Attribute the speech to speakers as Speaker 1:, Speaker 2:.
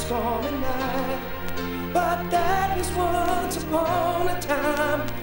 Speaker 1: stormy night. But that was once upon a time.